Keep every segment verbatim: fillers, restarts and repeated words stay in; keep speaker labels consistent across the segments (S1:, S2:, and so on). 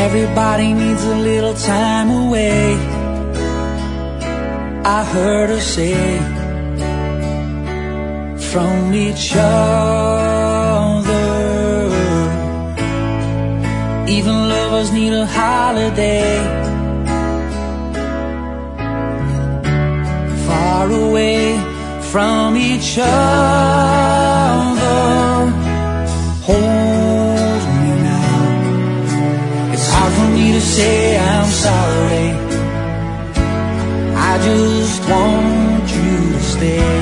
S1: Everybody needs a little time away, I heard her say, from each other. Even lovers need a holiday, far away from each other. Hold me now. It's hard for me to say I'm sorry. I just want you to stay.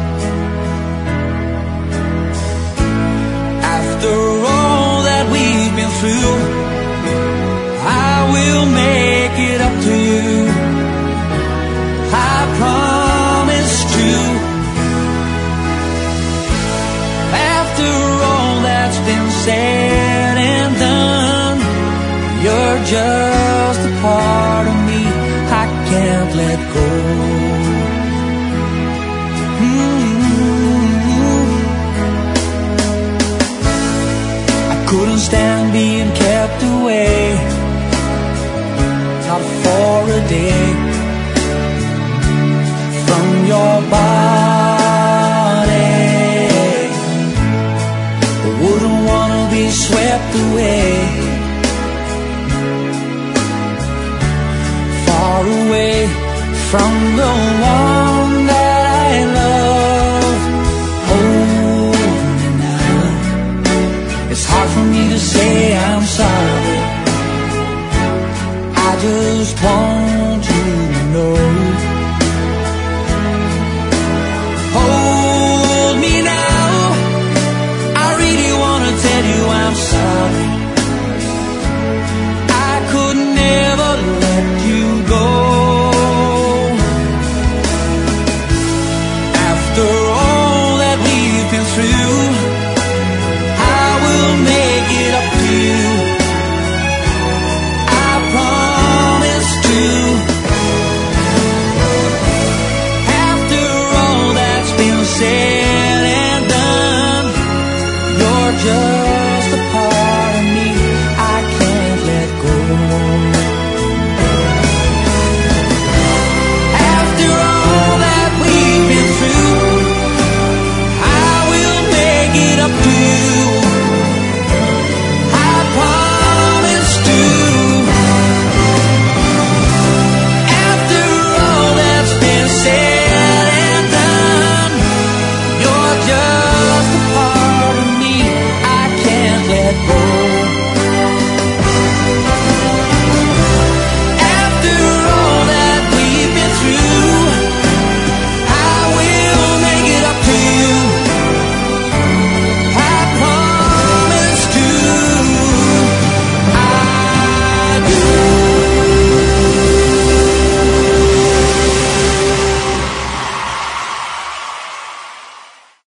S1: After all that we've been through, I will make it up to you, I promise to. After all that's been said and done, you're just a part of me I can't let go. Mm-hmm. I couldn't stand being kept away, not for a day, from your body. I wouldn't want to be swept away, far away from